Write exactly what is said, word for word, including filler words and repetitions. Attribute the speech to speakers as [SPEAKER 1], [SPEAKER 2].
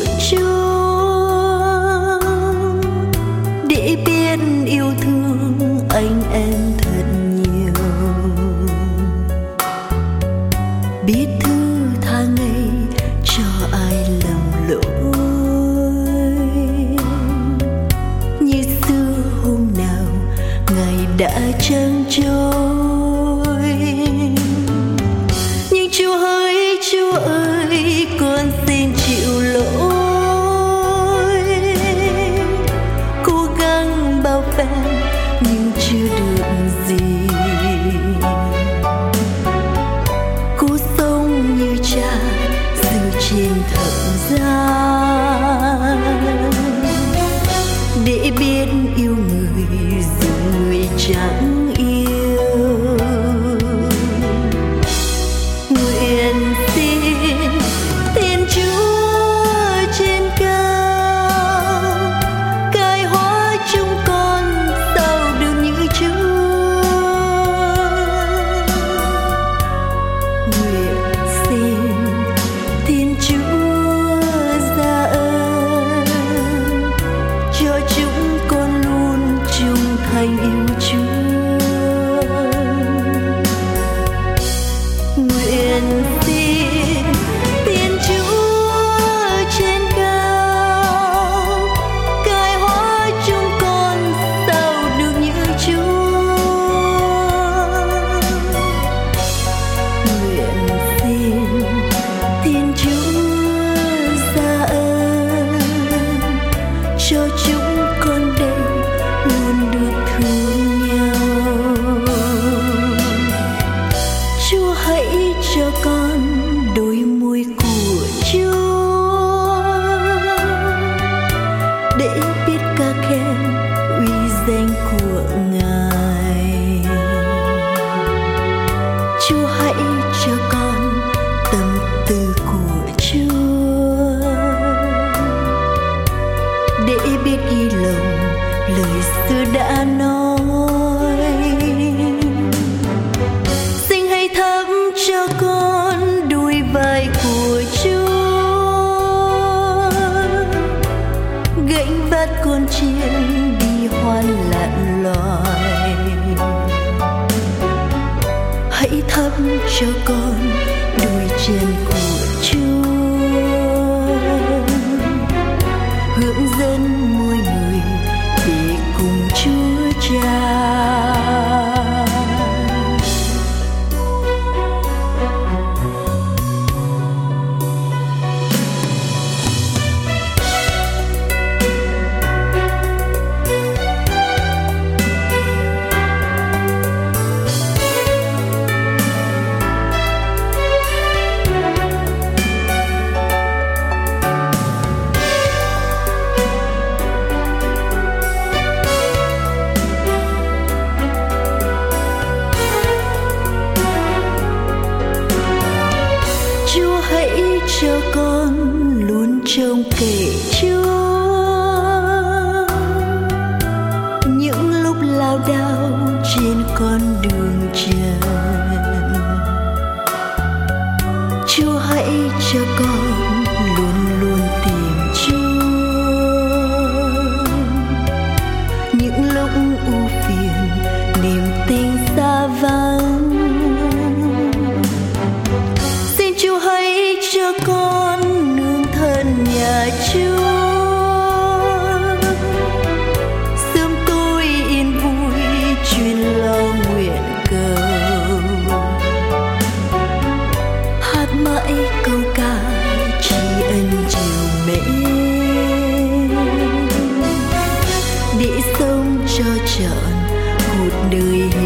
[SPEAKER 1] của Chúa, để biết yêu thương anh em thật nhiều, biết thứ tha ngày cho ai lầm lỗi. Như xưa hôm nào ngày đã chẳng trôi, nhưng Chúa ơi, Chúa ơi, con xin chịu lỗi. Cố gắng bao phen nhưng chưa được gì, cố sống như cha dựa trên thập giá, để biết yêu người dù người chẳng yêu. Nguyện xin Thiên Chúa trên cao cai hóa chúng con sao được như Chúa. Nguyện xin Thiên Chúa ra ơn cho chúng con luôn trung thành yêu Chúa. Nguyện xin Thiên Chúa trên cao cai hóa chúng con sao được như Chúa. Nguyện xin Thiên Chúa ra ơn cho chúng con đây luôn được thương nhau. Chúa hãy cho con đôi môi của Chúa, để biết ca khen uy danh của Ngài. Chúa hãy cho con tâm tư của Chúa, để biết ghi lòng lời xưa đã nói. Xin hãy thắp cho con đôi vai của Chúa, gánh vác con chiên đi hoan lặn loài. Hãy thắp cho con đôi chân của Chúa, hướng dẫn mỗi người để cùng Chúa Cha. Chúa hãy cho con luôn trông kể Chúa, những lúc lao đao trên con đường trần. Chúa hãy cho con luôn luôn tìm Chúa, những lúc ưu phiền niềm tin xa vắng. Chúa hãy cho con nương thân nhà Chúa, sớm tối yên vui chuyên lo nguyện cầu. Hát mãi câu ca tri ân chiều mến, để sống cho trọn một đời